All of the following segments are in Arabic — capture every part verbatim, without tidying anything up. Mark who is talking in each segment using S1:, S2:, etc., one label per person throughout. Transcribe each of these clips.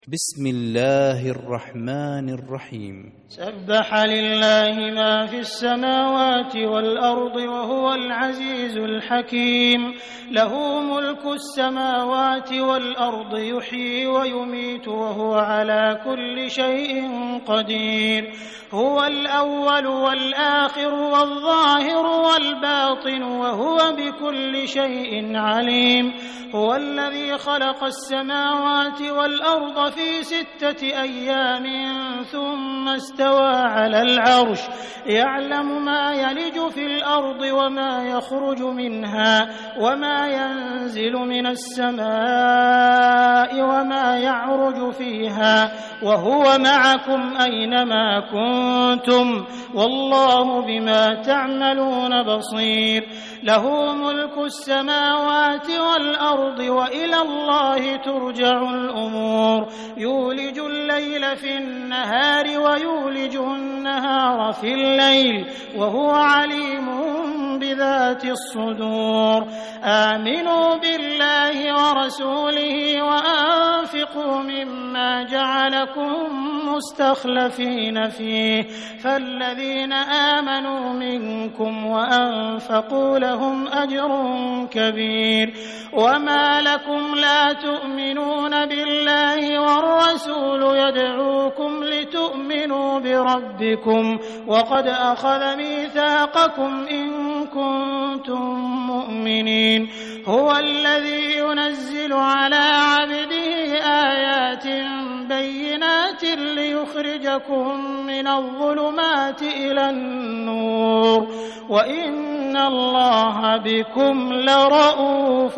S1: بسم الله الرحمن الرحيم.
S2: سبح لله ما في السماوات والأرض وهو العزيز الحكيم. له ملك السماوات والأرض يحيي ويميت وهو على كل شيء قدير. هو الأول والآخر والظاهر والباطن وهو بكل شيء عليم. هو الذي خلق السماوات والأرض في ستة أيام ثم استوى على العرش يعلم ما يلج في الأرض وما يخرج منها وما ينزل من السماء وما يعرج فيها وهو معكم أينما كنتم والله بما تعملون بصير. له ملك السماوات والأرض وإلى الله ترجع الأمور. يولج الليل في النهار ويولج النهار في الليل وهو عليم بذات الصدور. آمنوا بالله ورسوله وأنفقوا مما جعلكم مستخلفين فيه فالذين آمنوا منكم وأنفقوا لهم أجر كبير. وما لكم لا تؤمنون بالله والرسول يدعوكم لتؤمنوا بربكم وقد أخذ ميثاقكم إن كنتم مؤمنين. هو الذي ينزل على عبده آيات بينات ليخرجكم من الظلمات إلى النور وإن الله بكم لرءوف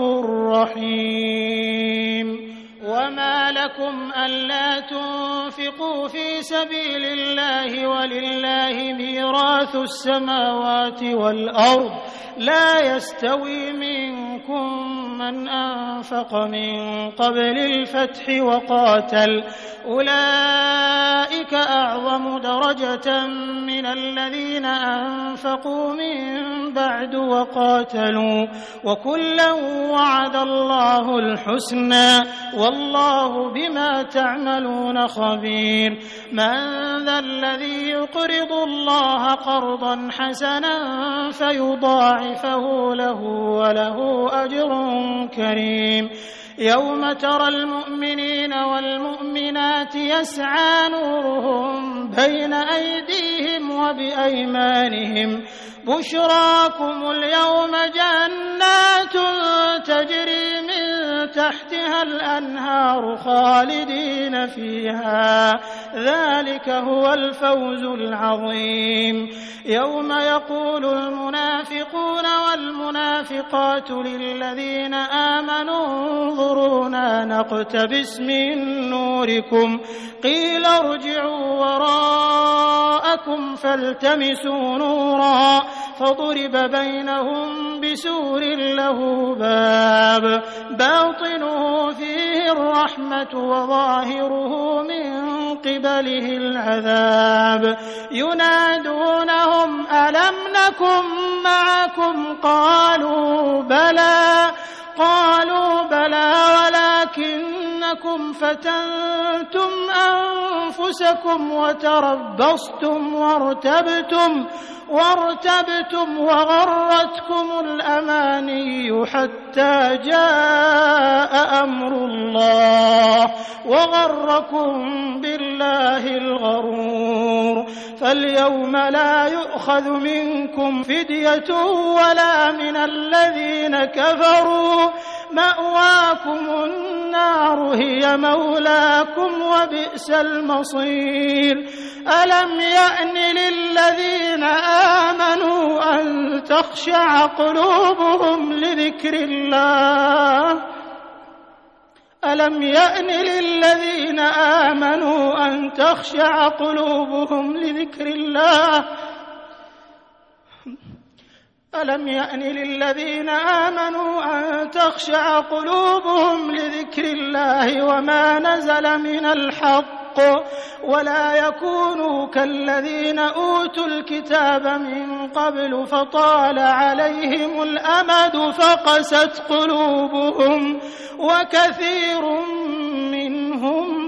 S2: رحيم. وما لكم ألا تنفقوا في سبيل الله ولله ميراث السماوات والأرض لا يستوي منكم من أنفق من قبل الفتح وقاتل أولئك أعظم درجة من الذين أنفقوا من بعد وقاتلوا وكلا وعد الله الحسنى والله بما تعملون خبير. من ذا الذي يقرض الله قرضا حسنا فيضاعفه له وله أجر كريم. يوم ترى المؤمنين والمؤمنات يسعى نورهم بين أيديهم وبأيمانهم بشراكم اليوم جنات تجري من تحتها الأنهار خالدين فيها ذلك هو الفوز العظيم. يوم يقول المنافقون والمنافقات للذين آمنوا انظرونا نقتبس من نوركم قيل ارجعوا وراءكم فالتمسوا نورا فضرب بينهم بسور له باب باطنه فيه الرحمة وظاهره من قبله العذاب. ينادونهم ألم نكن معكم قالوا بلى قالوا بلى ولكنكم فتنتم أنفسكم وتربصتم وارتبتم وارتبتم وغرتكم الأماني حتى جاء أمر الله وغركم بالله الغرور. فاليوم لا يؤخذ منكم فدية ولا من الذين كفروا مأواكم النار هي مولاكم وبئس المصير. ألم يأن للذين آمنوا أن تخشع قلوبهم لذكر الله ألم يأن للذين آمنوا أن تخشع قلوبهم لذكر الله ألم يأن للذين آمنوا أن تخشع قلوبهم لذكر الله وما نزل من الحق ولا يكونوا كالذين أوتوا الكتاب من قبل فطال عليهم الأمد فقست قلوبهم وكثير منهم هم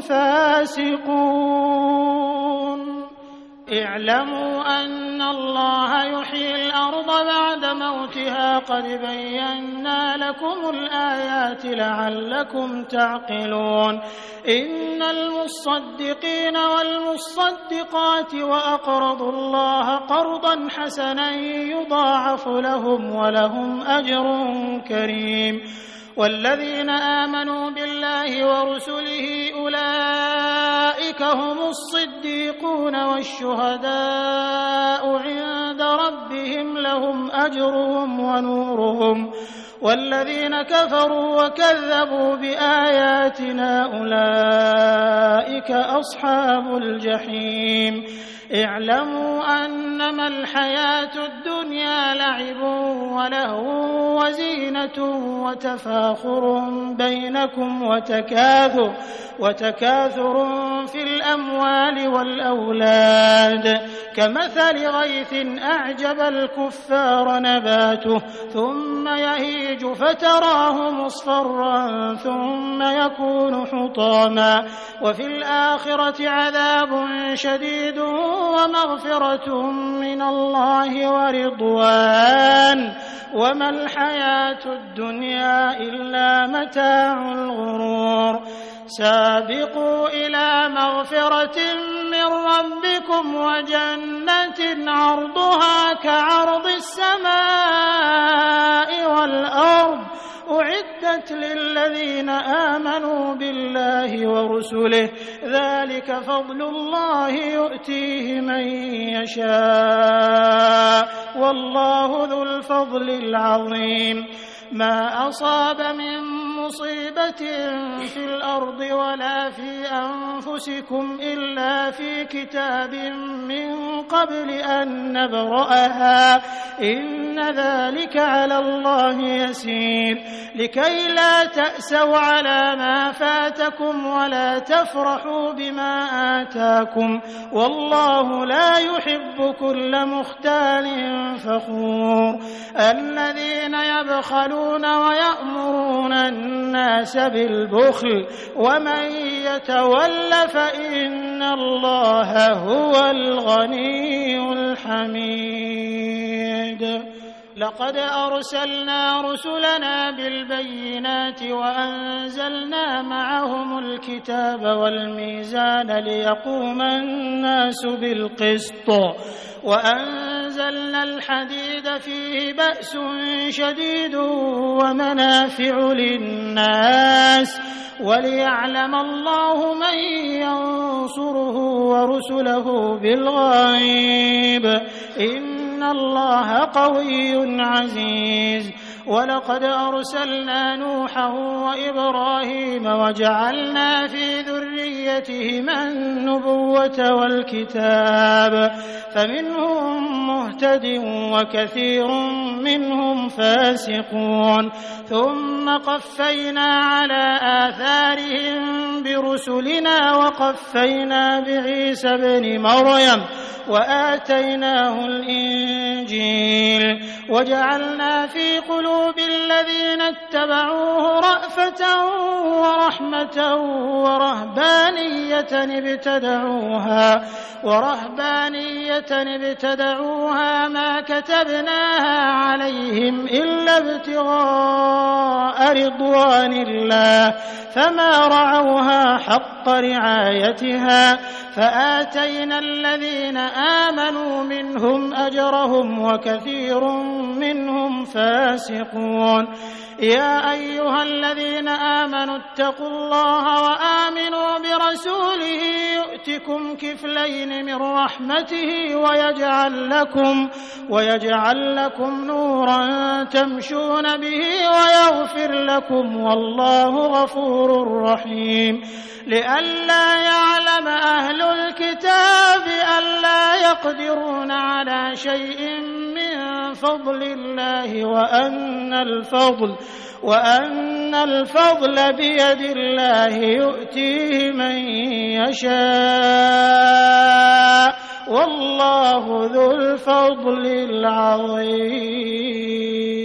S2: فاسقون اعلموا أن الله يحيي الأرض بعد موتها قد بينا لكم الآيات لعلكم تعقلون إن المصدقين والمصدقات وأقرضوا الله قرضا حسنا يضاعف لهم ولهم أجر كريم والذين آمنوا بالله ورسله أولئك هم الصديقون والشهداء عند ربهم لهم أجرهم ونورهم والذين كفروا وكذبوا بآياتنا أولئك أصحاب الجحيم اعلموا أنما الحياة الدنيا لعب ولهو وزينة وتفاخر بينكم وتكاثر وتكاثر في الأموال والأولاد كمثل غيث أعجب الكفار نباته ثم يهيج فتراه مصفرا ثم يكون حطاما وفي الآخرة عذاب شديد ومغفرة من الله ورضوان وما الحياة الدنيا إلا متاع الغرور سابقوا إلى مغفرة من ربكم وجنة عرضها كعرض السماء والأرض أعدت للذين آمنوا بالله ورسله ذلك فضل الله يؤتيه من يشاء والله ذو الفضل العظيم ما أصاب من مصيبة في الأرض ولا في أنفسكم إلا في كتاب من قبل أن نبرأها إن ذلك على الله يسير لكي لا تأسوا على ما فاتكم ولا تفرحوا بما آتاكم والله لا يحب كل مختال فخور الذين يبخلون ويأمرون الناس بالبخل ومن يتول فإن الله هو الغني الحميد لقد أرسلنا رسلنا بالبينات وأنزلنا معهم الكتاب والميزان ليقوم الناس بالقسط وأنزلنا الحديد فيه بأس شديد ومنافع للناس وليعلم الله من ينصره ورسله بالغيب إن الله قوي عزيز ولقد أرسلنا نوحا وإبراهيم وجعلنا في ذريتهما النبوة والكتاب فمنهم مهتد وكثير منهم فاسقون ثم قفينا على آثارهم برسلنا وقفينا بعيسى ابن مريم وآتيناه الإنجيل وجعلنا في قلوب الذين اتبعوه رأفة ورحمة ورهبانية ابتدعوها ورهبانية ابتدعوها ما كتبناها عليهم إلا ابتغاء رضوان الله فما رعوها حق رعايتها فآتينا الذين آمنوا منهم أجرهم وكثير منهم فاسقون يا أيها الذين آمنوا اتقوا الله وآمنوا برسوله يؤتكم كفلين من رحمته ويجعل لكم ويجعل لكم نورا تمشون به ويغفر لكم والله غفور رحيم لئلا يعلم أهل الكتاب ألا يقدرون على شيء من فضل الله وأن الفضل وأن الفضل بيد الله يؤتيه من يشاء والله ذو الفضل العظيم.